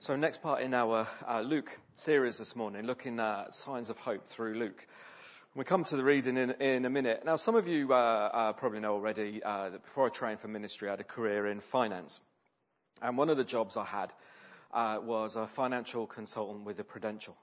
So next part in our Luke series this morning, looking at signs of hope through Luke. We come to the reading in a minute. Now, some of you probably know already that before I trained for ministry, I had a career in finance. And one of the jobs I had was a financial consultant with a Prudential.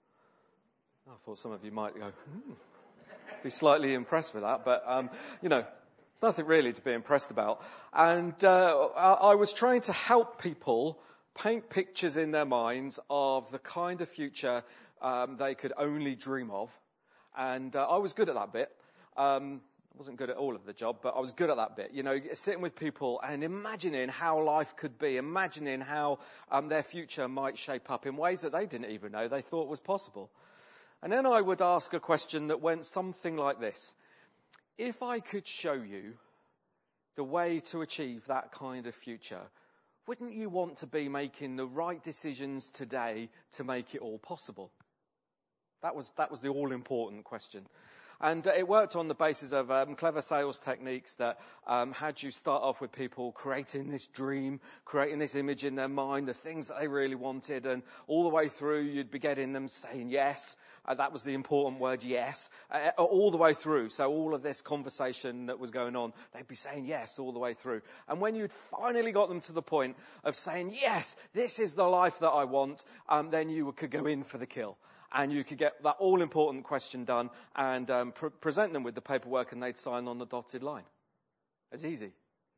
I thought some of you might go, be slightly impressed with that, but, there's nothing really to be impressed about. And I was trying to help people paint pictures in their minds of the kind of future they could only dream of. And I was good at that bit. I wasn't good at all of the job, but I was good at that bit. Sitting with people and imagining how life could be, imagining how their future might shape up in ways that they didn't even know they thought was possible. And then I would ask a question that went something like this. If I could show you the way to achieve that kind of future, wouldn't you want to be making the right decisions today to make it all possible? That was the all-important question. And it worked on the basis of clever sales techniques that had you start off with people creating this dream, creating this image in their mind, the things that they really wanted, and all the way through you'd be getting them saying yes. That was the important word, yes, all the way through. So all of this conversation that was going on, they'd be saying yes all the way through. And when you'd finally got them to the point of saying, yes, this is the life that I want, then you could go in for the kill. And you could get that all-important question done and present them with the paperwork, and they'd sign on the dotted line. It's easy.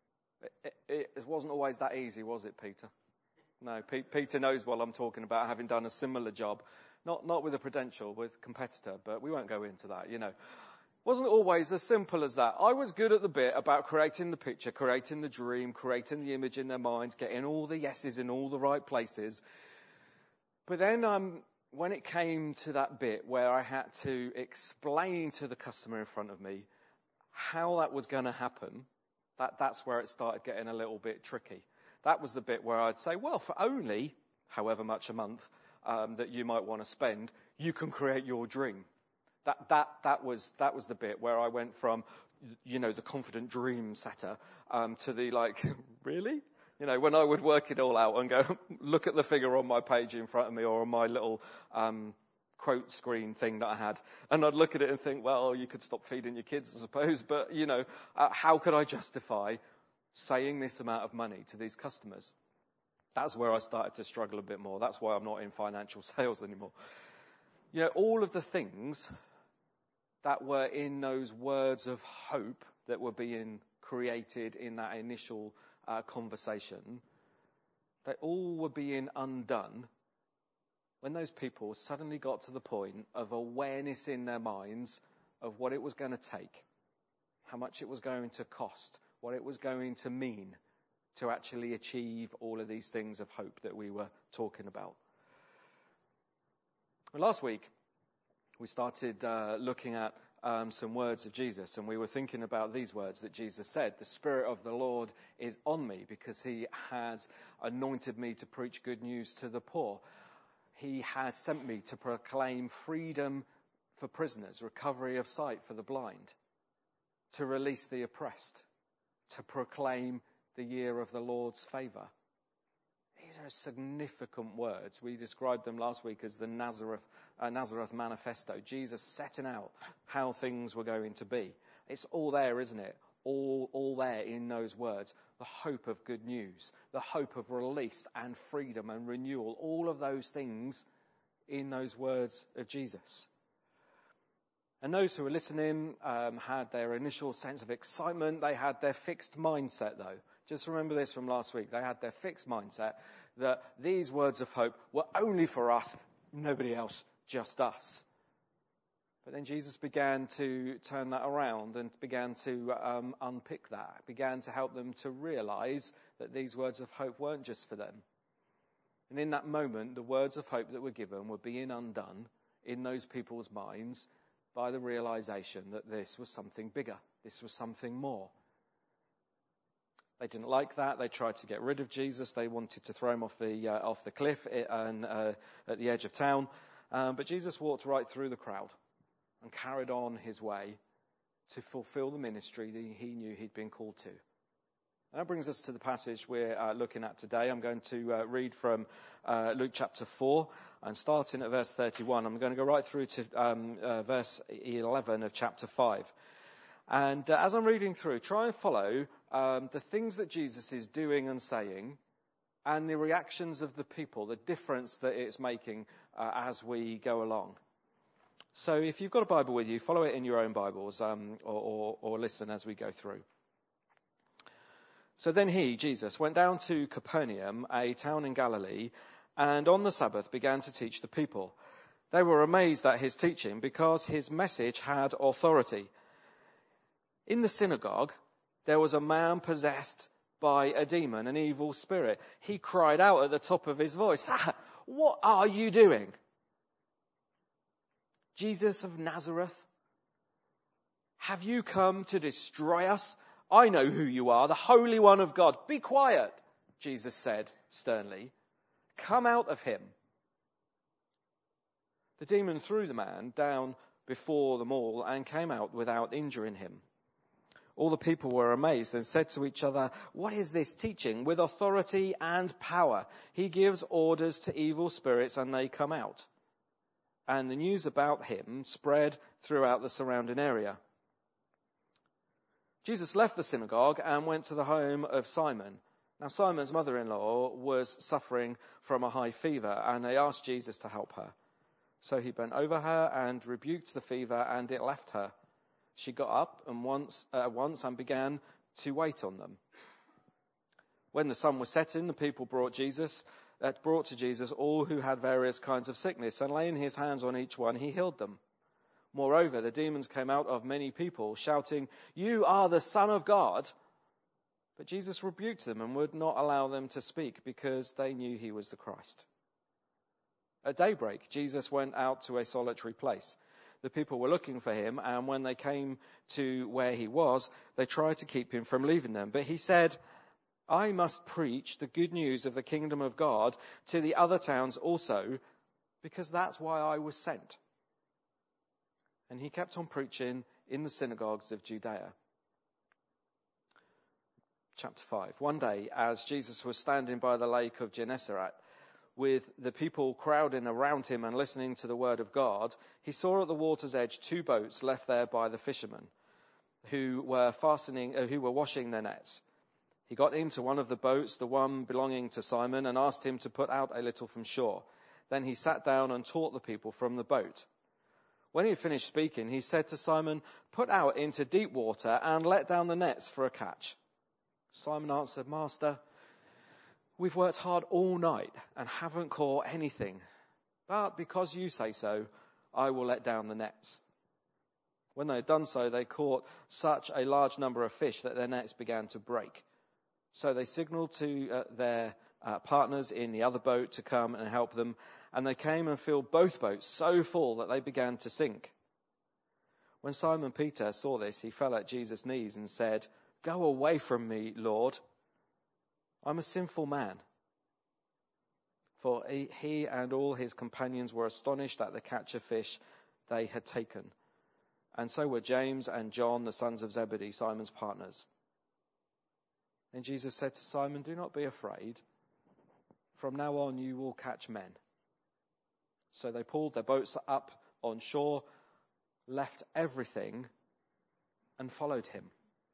It wasn't always that easy, was it, Peter? No, Peter knows what I'm talking about, having done a similar job. Not with a Prudential, with a competitor, but we won't go into that, Wasn't always as simple as that. I was good at the bit about creating the picture, creating the dream, creating the image in their minds, getting all the yeses in all the right places. But then when it came to that bit where I had to explain to the customer in front of me how that was going to happen, that's where it started getting a little bit tricky. That was the bit where I'd say, well, for only however much a month that you might want to spend, you can create your dream. That was the bit where I went from, the confident dream setter to the really? When I would work it all out and go, look at the figure on my page in front of me or on my little quote screen thing that I had. And I'd look at it and think, well, you could stop feeding your kids, I suppose. But, how could I justify saying this amount of money to these customers? That's where I started to struggle a bit more. That's why I'm not in financial sales anymore. All of the things that were in those words of hope that were being created in that initial conversation, they all were being undone when those people suddenly got to the point of awareness in their minds of what it was going to take, how much it was going to cost, what it was going to mean to actually achieve all of these things of hope that we were talking about. Well, last week, we started looking at some words of Jesus, and we were thinking about these words that Jesus said. The Spirit of the Lord is on me because he has anointed me to preach good news to the poor. He has sent me to proclaim freedom for prisoners, recovery of sight for the blind, to release the oppressed, to proclaim the year of the Lord's favour. These are significant words. We described them last week as the Nazareth Manifesto. Jesus setting out how things were going to be. It's all there, isn't it? All there in those words. The hope of good news, the hope of release and freedom and renewal. All of those things in those words of Jesus. And those who were listening had their initial sense of excitement. They had their fixed mindset, though. Just remember this from last week. They had their fixed mindset that these words of hope were only for us, nobody else, just us. But then Jesus began to turn that around and began to unpick that, began to help them to realize that these words of hope weren't just for them. And in that moment, the words of hope that were given were being undone in those people's minds by the realization that this was something bigger, this was something more. They didn't like that. They tried to get rid of Jesus. They wanted to throw him off the cliff and at the edge of town. But Jesus walked right through the crowd and carried on his way to fulfill the ministry that he knew he'd been called to. And that brings us to the passage we're looking at today. I'm going to read from Luke chapter 4 and starting at verse 31. I'm going to go right through to verse 11 of chapter 5. And as I'm reading through, try and follow the things that Jesus is doing and saying and the reactions of the people, the difference that it's making as we go along. So if you've got a Bible with you, follow it in your own Bibles or listen as we go through. So then he, Jesus, went down to Capernaum, a town in Galilee, and on the Sabbath began to teach the people. They were amazed at his teaching because his message had authority. In the synagogue, there was a man possessed by a demon, an evil spirit. He cried out at the top of his voice, "What are you doing? Jesus of Nazareth, have you come to destroy us? I know who you are, the Holy One of God." "Be quiet," Jesus said sternly. "Come out of him." The demon threw the man down before them all and came out without injuring him. All the people were amazed and said to each other, "What is this teaching? With authority and power. He gives orders to evil spirits and they come out." And the news about him spread throughout the surrounding area. Jesus left the synagogue and went to the home of Simon. Now Simon's mother-in-law was suffering from a high fever, and they asked Jesus to help her. So he bent over her and rebuked the fever, and it left her. She got up at once and began to wait on them. When the sun was setting, the people brought to Jesus all who had various kinds of sickness, and laying his hands on each one, he healed them. Moreover, the demons came out of many people, shouting, "You are the Son of God." But Jesus rebuked them and would not allow them to speak because they knew he was the Christ. At daybreak, Jesus went out to a solitary place. The people were looking for him, and when they came to where he was, they tried to keep him from leaving them. But he said, "I must preach the good news of the kingdom of God to the other towns also, because that's why I was sent." And he kept on preaching in the synagogues of Judea. Chapter 5. One day, as Jesus was standing by the lake of Gennesaret, with the people crowding around him and listening to the word of God, he saw at the water's edge 2 boats left there by the fishermen, who were washing their nets. He got into one of the boats, the one belonging to Simon, and asked him to put out a little from shore. Then he sat down and taught the people from the boat. When he had finished speaking, he said to Simon, "Put out into deep water and let down the nets for a catch." Simon answered, "Master, we've worked hard all night and haven't caught anything. But because you say so, I will let down the nets." When they had done so, they caught such a large number of fish that their nets began to break. So they signaled to their partners in the other boat to come and help them, and they came and filled both boats so full that they began to sink. When Simon Peter saw this, he fell at Jesus' knees and said, "Go away from me, Lord. I'm a sinful man." For he and all his companions were astonished at the catch of fish they had taken. And so were James and John, the sons of Zebedee, Simon's partners. Then Jesus said to Simon, "Do not be afraid. From now on you will catch men." So they pulled their boats up on shore, left everything, and followed him.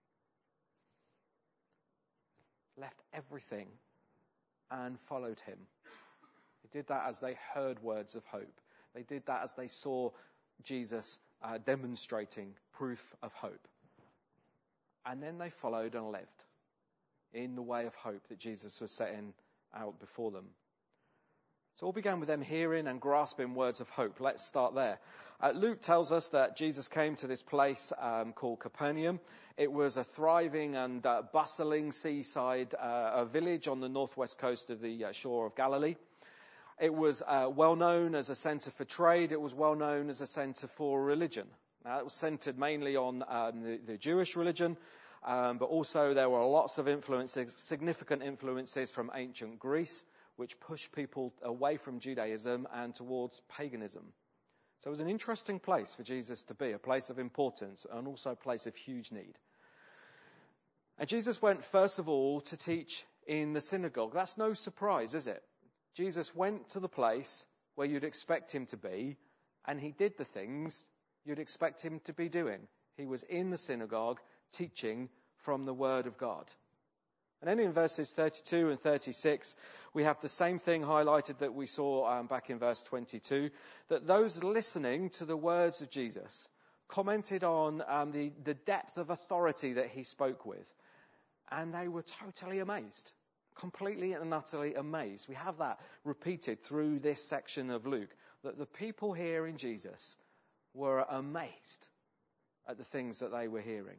Left everything and followed him. They did that as they heard words of hope. They did that as they saw Jesus demonstrating proof of hope. And then they followed and lived in the way of hope that Jesus was setting out before them. So it all began with them hearing and grasping words of hope. Let's start there. Luke tells us that Jesus came to this place called Capernaum. It was a thriving and bustling seaside village on the northwest coast of the shore of Galilee. It was well known as a centre for trade. It was well known as a centre for religion. Now, it was centred mainly on the Jewish religion, but also there were lots of influences, significant influences from ancient Greece, which pushed people away from Judaism and towards paganism. So it was an interesting place for Jesus to be, a place of importance and also a place of huge need. And Jesus went first of all to teach in the synagogue. That's no surprise, is it? Jesus went to the place where you'd expect him to be, and he did the things you'd expect him to be doing. He was in the synagogue teaching from the Word of God. And then in verses 32 and 36, we have the same thing highlighted that we saw back in verse 22, that those listening to the words of Jesus commented on the depth of authority that he spoke with. And they were totally amazed, completely and utterly amazed. We have that repeated through this section of Luke, that the people hearing Jesus were amazed at the things that they were hearing.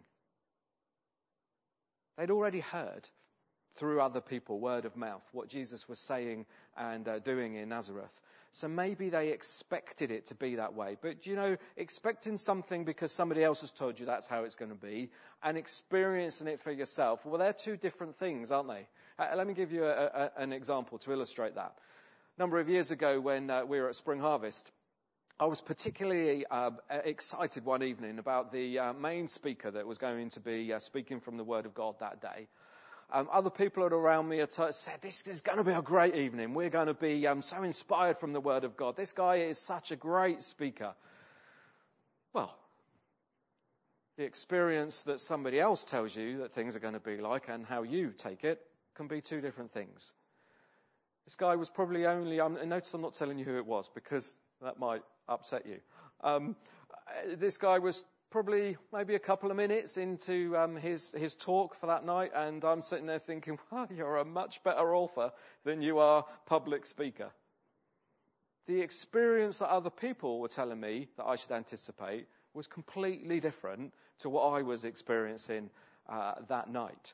They'd already heard through other people, word of mouth, what Jesus was saying and doing in Nazareth. So maybe they expected it to be that way. But, expecting something because somebody else has told you that's how it's going to be, and experiencing it for yourself, well, they're two different things, aren't they? Let me give you an example to illustrate that. A number of years ago when we were at Spring Harvest, I was particularly excited one evening about the main speaker that was going to be speaking from the Word of God that day. Other people around me had said, this is going to be a great evening. We're going to be so inspired from the Word of God. This guy is such a great speaker. Well, the experience that somebody else tells you that things are going to be like and how you take it can be two different things. This guy was probably notice I'm not telling you who it was because that might upset you. This guy was probably maybe a couple of minutes into his talk for that night, and I'm sitting there thinking, wow, you're a much better author than you are public speaker. The experience that other people were telling me that I should anticipate was completely different to what I was experiencing that night.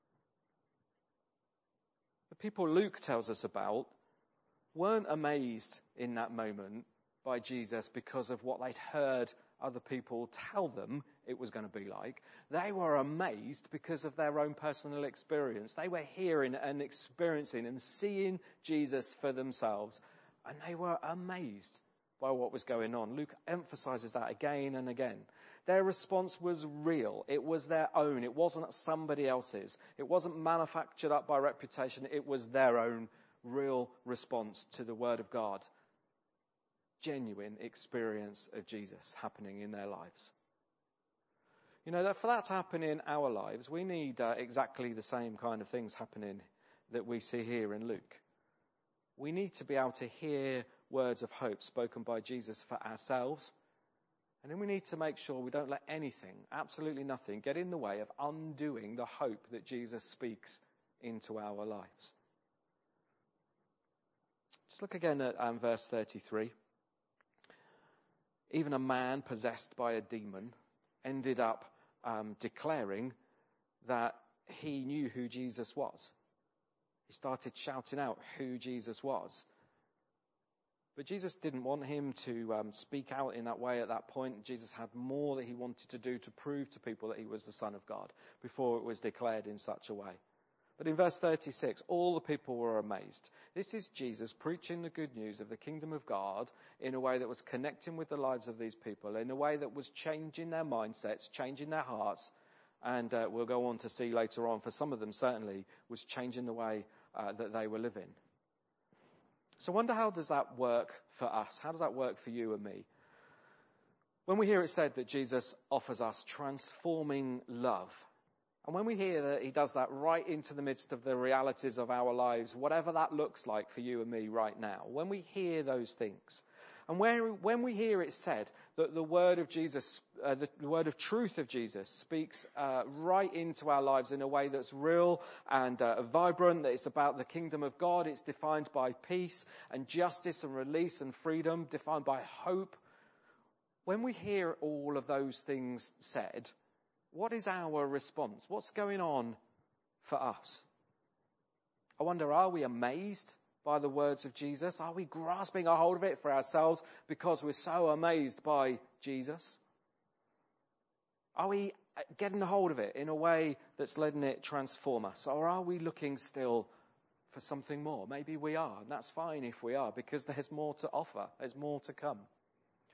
The people Luke tells us about weren't amazed in that moment by Jesus because of what they'd heard other people tell them it was going to be like. They were amazed because of their own personal experience. They were hearing and experiencing and seeing Jesus for themselves, and they were amazed by what was going on. Luke emphasizes that again and again. Their response was real. It was their own. It wasn't somebody else's. It wasn't manufactured up by reputation. It was their own real response to the Word of God. Genuine experience of Jesus happening in their lives. That for that to happen in our lives, we need exactly the same kind of things happening that we see here in Luke. We need to be able to hear words of hope spoken by Jesus for ourselves. And then we need to make sure we don't let anything, absolutely nothing, get in the way of undoing the hope that Jesus speaks into our lives. Just look again at verse 33. Even a man possessed by a demon ended up declaring that he knew who Jesus was. He started shouting out who Jesus was. But Jesus didn't want him to speak out in that way at that point. Jesus had more that he wanted to do to prove to people that he was the Son of God before it was declared in such a way. But in verse 36, all the people were amazed. This is Jesus preaching the good news of the kingdom of God in a way that was connecting with the lives of these people, in a way that was changing their mindsets, changing their hearts, and we'll go on to see later on, for some of them certainly, was changing the way that they were living. So I wonder, how does that work for us? How does that work for you and me? When we hear it said that Jesus offers us transforming love, and when we hear that he does that right into the midst of the realities of our lives, whatever that looks like for you and me right now, when we hear those things, and when we hear it said that the word of Jesus, the word of truth of Jesus speaks right into our lives in a way that's real and vibrant, that it's about the kingdom of God, it's defined by peace and justice and release and freedom, defined by hope. When we hear all of those things said, what is our response? What's going on for us? I wonder, are we amazed by the words of Jesus? Are we grasping a hold of it for ourselves because we're so amazed by Jesus? Are we getting a hold of it in a way that's letting it transform us? Or are we looking still for something more? Maybe we are, and that's fine if we are, because there's more to offer. There's more to come.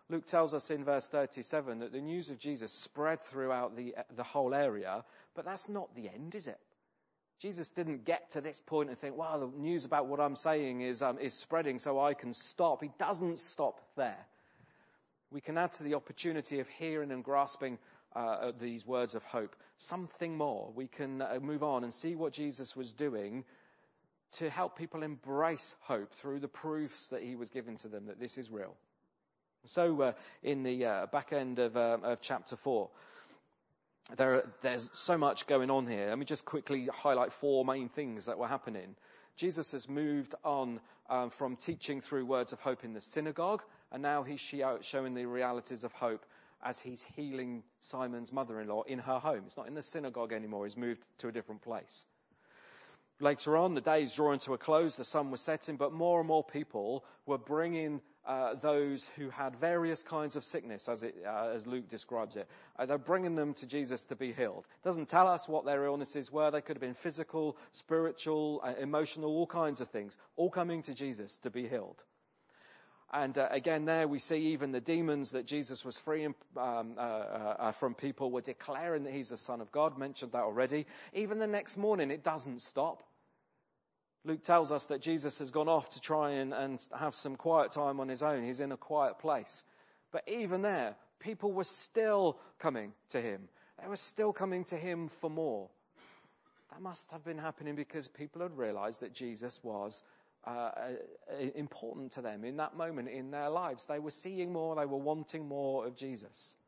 Luke tells us in verse 37 that the news of Jesus spread throughout the whole area, but that's not the end, is it? Jesus didn't get to this point and think, wow, the news about what I'm saying is spreading so I can stop. He doesn't stop there. We can add to the opportunity of hearing and grasping these words of hope something more. We can move on and see what Jesus was doing to help people embrace hope through the proofs that he was giving to them that this is real. So in the back end of chapter 4, there's so much going on here. Let me just quickly highlight 4 main things that were happening. Jesus has moved on from teaching through words of hope in the synagogue, and now he's showing the realities of hope as he's healing Simon's mother-in-law in her home. It's not in the synagogue anymore. He's moved to a different place. Later on, the day's drawing to a close, the sun was setting, but more and more people were bringing those who had various kinds of sickness, as Luke describes it. They're bringing them to Jesus to be healed. It doesn't tell us what their illnesses were. They could have been physical, spiritual, emotional, all kinds of things, all coming to Jesus to be healed. And again, there we see even the demons that Jesus was freeing from people were declaring that he's the Son of God. Mentioned that already. Even the next morning, it doesn't stop. Luke tells us that Jesus has gone off to try and have some quiet time on his own. He's in a quiet place. But even there, people were still coming to him. They were still coming to him for more. That must have been happening because people had realized that Jesus was important to them in that moment in their lives. They were seeing more, they were wanting more of Jesus.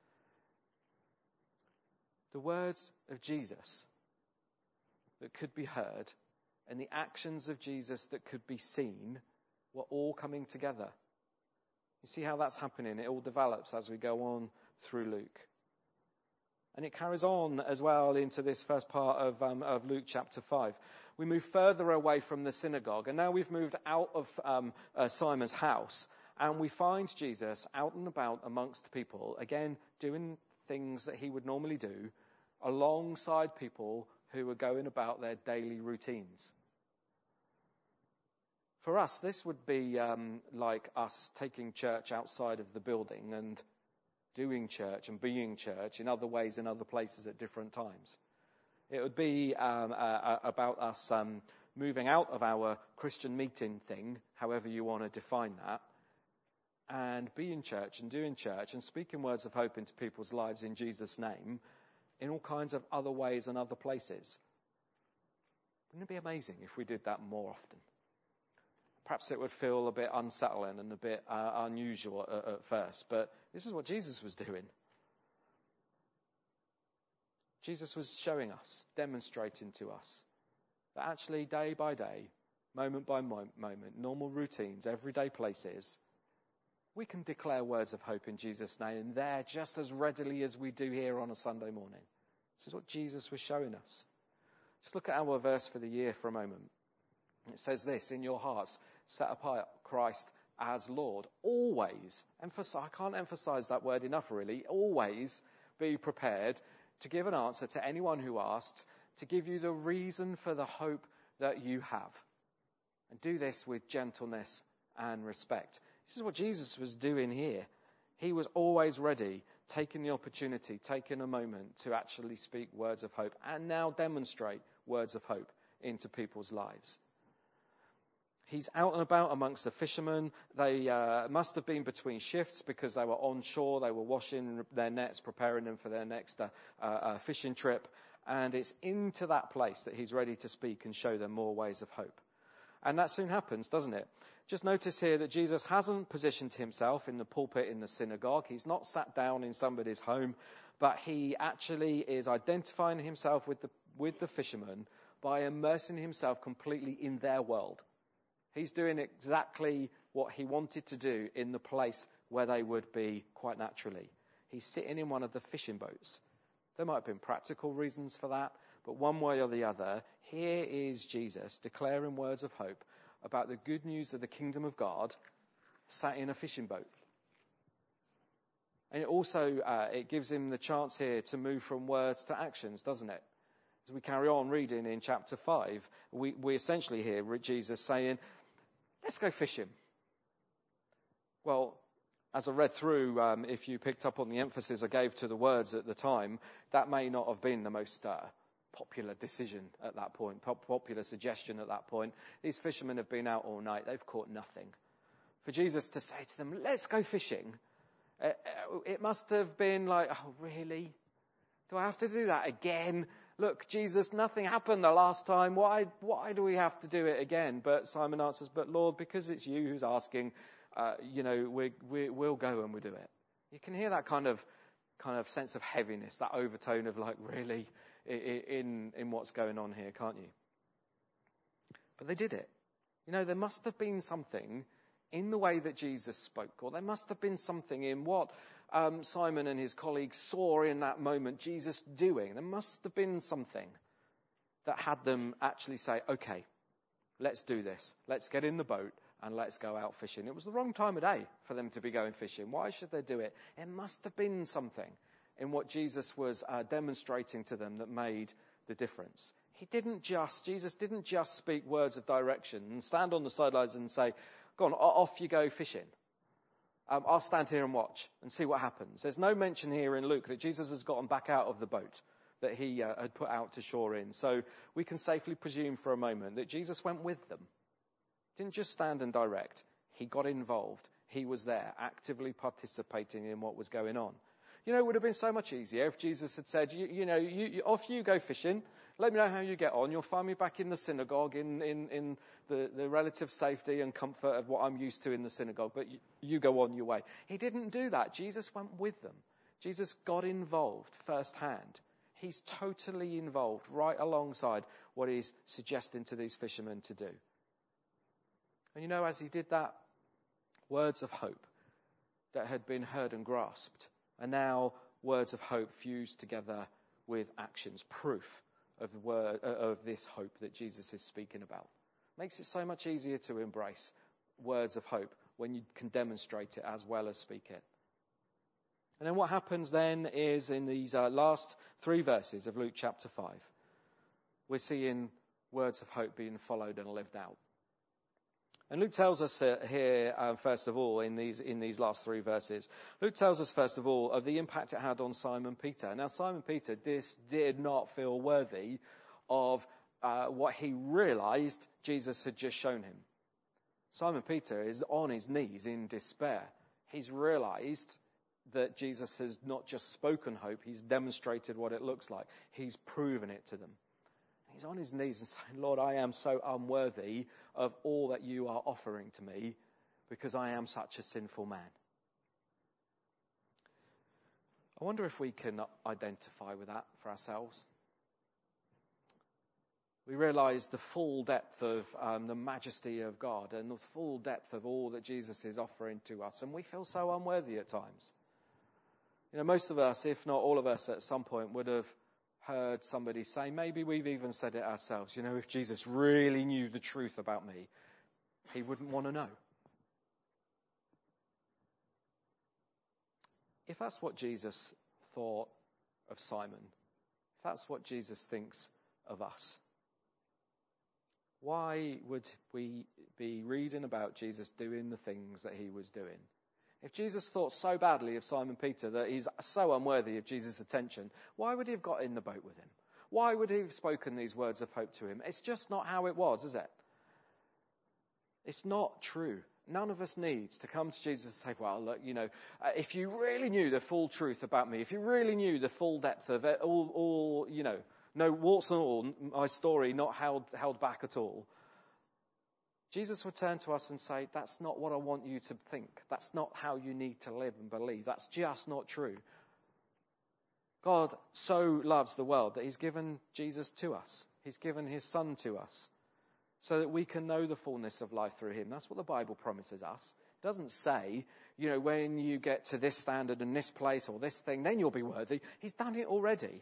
The words of Jesus that could be heard and the actions of Jesus that could be seen were all coming together. You see how that's happening? It all develops as we go on through Luke. And it carries on as well into this first part of Luke chapter 5. We move further away from the synagogue, and now we've moved out of Simon's house, and we find Jesus out and about amongst people, again, doing things that he would normally do, alongside people who are going about their daily routines. For us, this would be like us taking church outside of the building and doing church and being church in other ways in other places at different times. It would be about us moving out of our Christian meeting thing, however you want to define that, and being church and doing church and speaking words of hope into people's lives in Jesus' name in all kinds of other ways and other places. Wouldn't it be amazing if we did that more often? Perhaps it would feel a bit unsettling and a bit unusual at first, but this is what Jesus was doing. Jesus was showing us, demonstrating to us, that actually day by day, moment by moment, normal routines, everyday places, we can declare words of hope in Jesus' name there just as readily as we do here on a Sunday morning. This is what Jesus was showing us. Just look at our verse for the year for a moment. It says this, in your hearts, set apart Christ as Lord. Always, I can't emphasize that word enough really, always be prepared to give an answer to anyone who asks, to give you the reason for the hope that you have. And do this with gentleness and respect. This is what Jesus was doing here. He was always ready, taking the opportunity, taking a moment to actually speak words of hope and now demonstrate words of hope into people's lives. He's out and about amongst the fishermen. They must have been between shifts because they were on shore. They were washing their nets, preparing them for their next fishing trip. And it's into that place that he's ready to speak and show them more ways of hope. And that soon happens, doesn't it? Just notice here that Jesus hasn't positioned himself in the pulpit in the synagogue. He's not sat down in somebody's home, but he actually is identifying himself with the fishermen by immersing himself completely in their world. He's doing exactly what he wanted to do in the place where they would be quite naturally. He's sitting in one of the fishing boats. There might have been practical reasons for that, but one way or the other, here is Jesus declaring words of hope about the good news of the kingdom of God sat in a fishing boat. And it also, it gives him the chance here to move from words to actions, doesn't it? As we carry on reading in chapter 5, we essentially hear Jesus saying, let's go fishing. Well, As I read through, if you picked up on the emphasis I gave to the words at the time, that may not have been the most popular decision at that point, popular suggestion at that point. These fishermen have been out all night. They've caught nothing. For Jesus to say to them, let's go fishing, it must have been like, oh, really? Do I have to do that again? Look, Jesus, nothing happened the last time. Why do we have to do it again? But Simon answers, but Lord, because it's you who's asking, we'll go and we'll do it. You can hear that kind of sense of heaviness, that overtone of like, really, in what's going on here, can't you? But they did it. There must have been something in the way that Jesus spoke, or there must have been something in what Simon and his colleagues saw in that moment Jesus doing. There must have been something that had them actually say, okay, let's do this. Let's get in the boat and let's go out fishing. It was the wrong time of day for them to be going fishing. Why should they do it? It must have been something in what Jesus was demonstrating to them that made the difference. Jesus didn't just speak words of direction and stand on the sidelines and say, go on, off you go fishing. I'll stand here and watch and see what happens. There's no mention here in Luke that Jesus has gotten back out of the boat that he had put out to shore in. So we can safely presume for a moment that Jesus went with them. Didn't just stand and direct. He got involved. He was there, actively participating in what was going on. It would have been so much easier if Jesus had said, off you go fishing. Let me know how you get on. You'll find me back in the synagogue in the relative safety and comfort of what I'm used to in the synagogue. But you go on your way. He didn't do that. Jesus went with them. Jesus got involved firsthand. He's totally involved right alongside what he's suggesting to these fishermen to do. And as he did that, words of hope that had been heard and grasped are now words of hope fused together with actions, proof of this hope that Jesus is speaking about. Makes it so much easier to embrace words of hope when you can demonstrate it as well as speak it. And then what happens then is in these last 3 verses of Luke chapter 5, we're seeing words of hope being followed and lived out. And Luke tells us here, first of all, in these last 3 verses, Luke tells us, first of all, of the impact it had on Simon Peter. Now, Simon Peter did not feel worthy of what he realized Jesus had just shown him. Simon Peter is on his knees in despair. He's realized that Jesus has not just spoken hope, he's demonstrated what it looks like. He's proven it to them. He's on his knees and saying, Lord, I am so unworthy of all that you are offering to me because I am such a sinful man. I wonder if we can identify with that for ourselves. We realize the full depth of the majesty of God and the full depth of all that Jesus is offering to us. And we feel so unworthy at times. Most of us, if not all of us at some point, would have heard somebody say, maybe we've even said it ourselves, if Jesus really knew the truth about me, he wouldn't want to know. If that's what Jesus thought of Simon, if that's what Jesus thinks of us, why would we be reading about Jesus doing the things that he was doing? If Jesus thought so badly of Simon Peter that he's so unworthy of Jesus' attention, why would he have got in the boat with him? Why would he have spoken these words of hope to him? It's just not how it was, is it? It's not true. None of us needs to come to Jesus and say, well, look, if you really knew the full truth about me, if you really knew the full depth of it, all no warts and all, my story not held back at all, Jesus would turn to us and say, that's not what I want you to think. That's not how you need to live and believe. That's just not true. God so loves the world that he's given Jesus to us. He's given his son to us so that we can know the fullness of life through him. That's what the Bible promises us. It doesn't say, when you get to this standard and this place or this thing, then you'll be worthy. He's done it already.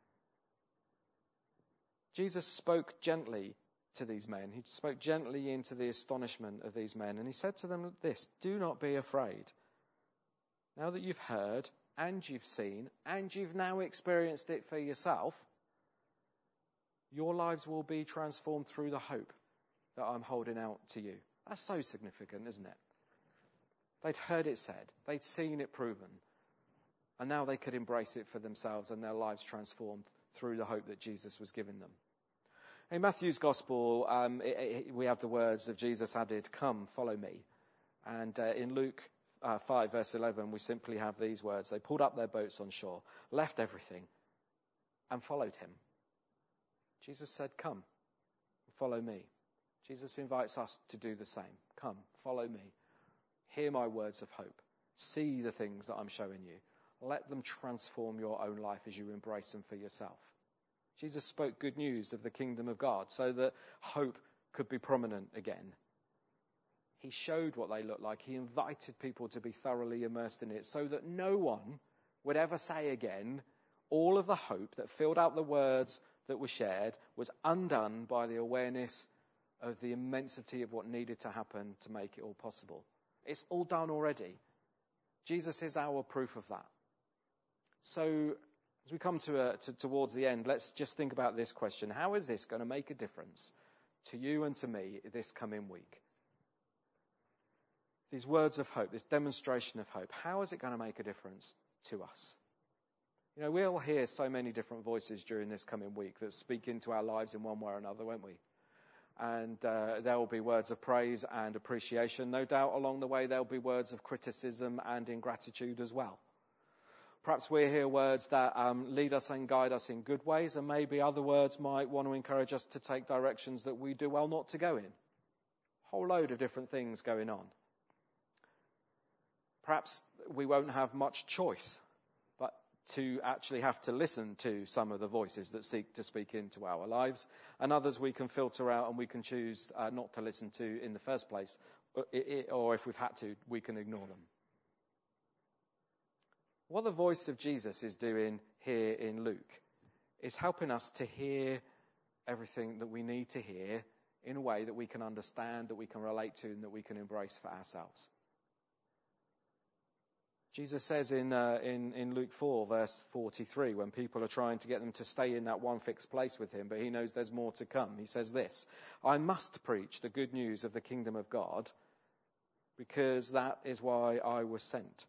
Jesus spoke gently to these men. He spoke gently into the astonishment of these men. And he said to them this, do not be afraid. Now that you've heard and you've seen and you've now experienced it for yourself, your lives will be transformed through the hope that I'm holding out to you. That's so significant, isn't it? They'd heard it said. They'd seen it proven. And now they could embrace it for themselves and their lives transformed through the hope that Jesus was giving them. In Matthew's Gospel, we have the words of Jesus added, "Come, follow me." And in Luke 5, verse 11, we simply have these words. They pulled up their boats on shore, left everything, and followed him. Jesus said, "Come, follow me." Jesus invites us to do the same. Come, follow me. Hear my words of hope. See the things that I'm showing you. Let them transform your own life as you embrace them for yourself. Jesus spoke good news of the kingdom of God so that hope could be prominent again. He showed what they looked like. He invited people to be thoroughly immersed in it so that no one would ever say again, all of the hope that filled out the words that were shared was undone by the awareness of the immensity of what needed to happen to make it all possible. It's all done already. Jesus is our proof of that. So as we come towards the end, let's just think about this question. How is this going to make a difference to you and to me this coming week? These words of hope, this demonstration of hope, how is it going to make a difference to us? You know, we'll hear so many different voices during this coming week that speak into our lives in one way or another, won't we? And there will be words of praise and appreciation. No doubt along the way there'll be words of criticism and ingratitude as well. Perhaps we hear words that lead us and guide us in good ways, and maybe other words might want to encourage us to take directions that we do well not to go in. A whole load of different things going on. Perhaps we won't have much choice but to actually have to listen to some of the voices that seek to speak into our lives, and others we can filter out and we can choose not to listen to in the first place, or if we've had to, we can ignore them. What the voice of Jesus is doing here in Luke is helping us to hear everything that we need to hear in a way that we can understand, that we can relate to, and that we can embrace for ourselves. Jesus says in Luke 4, verse 43, when people are trying to get them to stay in that one fixed place with him, but he knows there's more to come, he says this, "I must preach the good news of the kingdom of God, because that is why I was sent."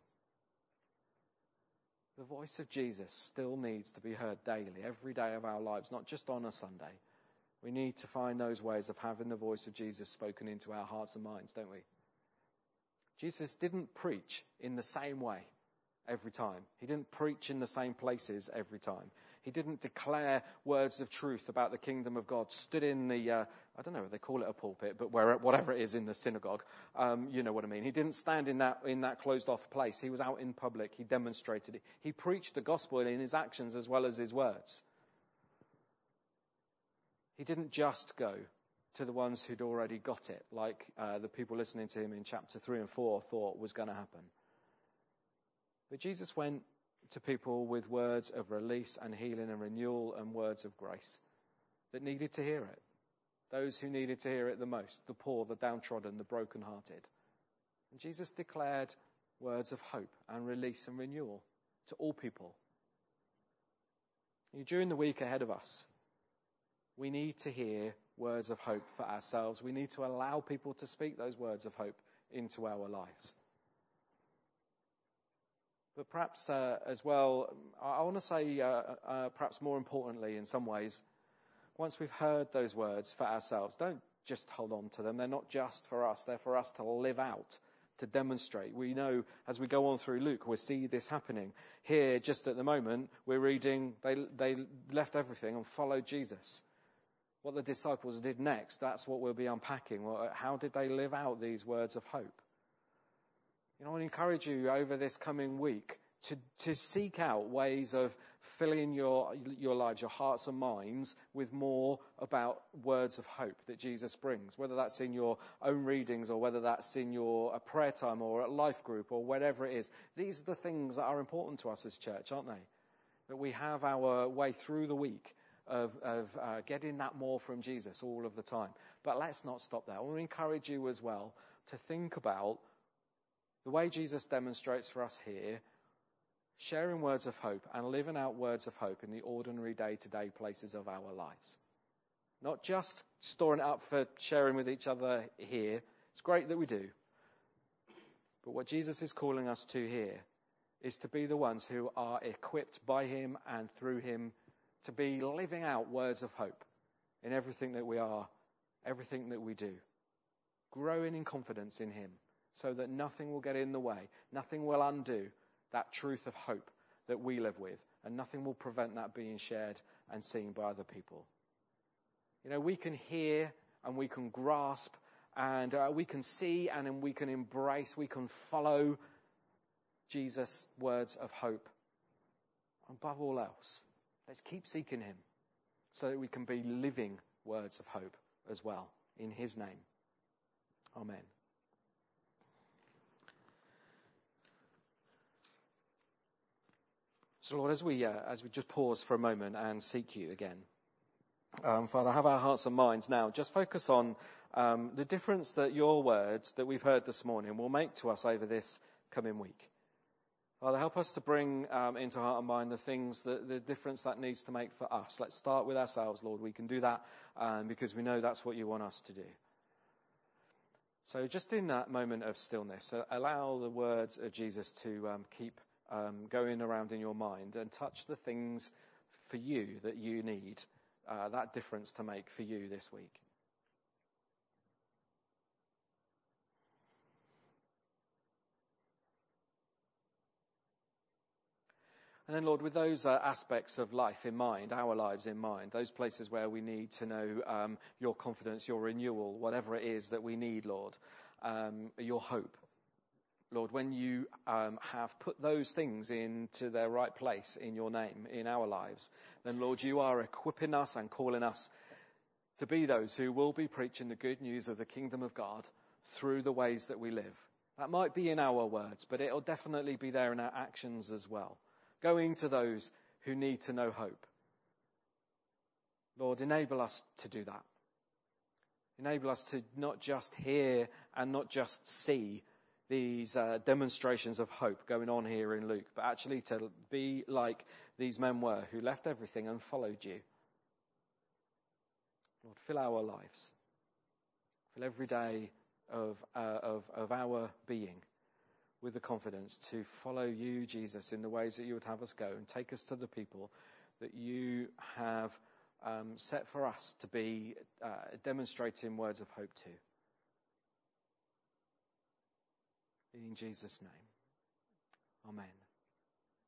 The voice of Jesus still needs to be heard daily, every day of our lives, not just on a Sunday. We need to find those ways of having the voice of Jesus spoken into our hearts and minds, don't we? Jesus didn't preach in the same way every time. He didn't preach in the same places every time. He didn't declare words of truth about the kingdom of God, stood in the, I don't know what they call it, a pulpit, but whatever it is in the synagogue, you know what I mean. He didn't stand in that closed off place. He was out in public. He demonstrated it. He preached the gospel in his actions as well as his words. He didn't just go to the ones who'd already got it, like the people listening to him in chapter 3 and 4 thought was going to happen. But Jesus went to people with words of release and healing and renewal and words of grace that needed to hear it. Those who needed to hear it the most, the poor, the downtrodden, the brokenhearted. And Jesus declared words of hope and release and renewal to all people. During the week ahead of us, we need to hear words of hope for ourselves. We need to allow people to speak those words of hope into our lives. But perhaps as well, I want to say perhaps more importantly in some ways, once we've heard those words for ourselves, don't just hold on to them. They're not just for us. They're for us to live out, to demonstrate. We know as we go on through Luke, we see this happening. Here, just at the moment, we're reading, they left everything and followed Jesus. What the disciples did next, that's what we'll be unpacking. Well, how did they live out these words of hope? You know, I want to encourage you over this coming week to seek out ways of filling your lives, your hearts and minds with more about words of hope that Jesus brings, whether that's in your own readings or whether that's in your prayer time or a life group or whatever it is. These are the things that are important to us as church, aren't they? That we have our way through the week of getting that more from Jesus all of the time. But let's not stop there. I want to encourage you as well to think about the way Jesus demonstrates for us here, sharing words of hope and living out words of hope in the ordinary day-to-day places of our lives. Not just storing it up for sharing with each other here. It's great that we do. But what Jesus is calling us to here is to be the ones who are equipped by him and through him to be living out words of hope in everything that we are, everything that we do. Growing in confidence in him so that nothing will get in the way, nothing will undo that truth of hope that we live with, and nothing will prevent that being shared and seen by other people. You know, we can hear and we can grasp and we can see and we can embrace, we can follow Jesus' words of hope. Above all else, let's keep seeking him so that we can be living words of hope as well in his name. Amen. So Lord, as we just pause for a moment and seek you again, Father, have our hearts and minds now. Just focus on the difference that your words that we've heard this morning will make to us over this coming week. Father, help us to bring into heart and mind the difference that needs to make for us. Let's start with ourselves, Lord. We can do that because we know that's what you want us to do. So just in that moment of stillness, allow the words of Jesus to keep going around in your mind and touch the things for you that you need, that difference to make for you this week. And then, Lord, with those aspects of life in mind, our lives in mind, those places where we need to know your confidence, your renewal, whatever it is that we need, Lord, your hope. Lord, when you have put those things into their right place in your name, in our lives, then, Lord, you are equipping us and calling us to be those who will be preaching the good news of the kingdom of God through the ways that we live. That might be in our words, but it'll definitely be there in our actions as well. Going to those who need to know hope. Lord, enable us to do that. Enable us to not just hear and not just see these demonstrations of hope going on here in Luke, but actually to be like these men were who left everything and followed you. Lord, fill our lives. Fill every day of our being with the confidence to follow you, Jesus, in the ways that you would have us go and take us to the people that you have set for us to be demonstrating words of hope to. In Jesus' name, amen.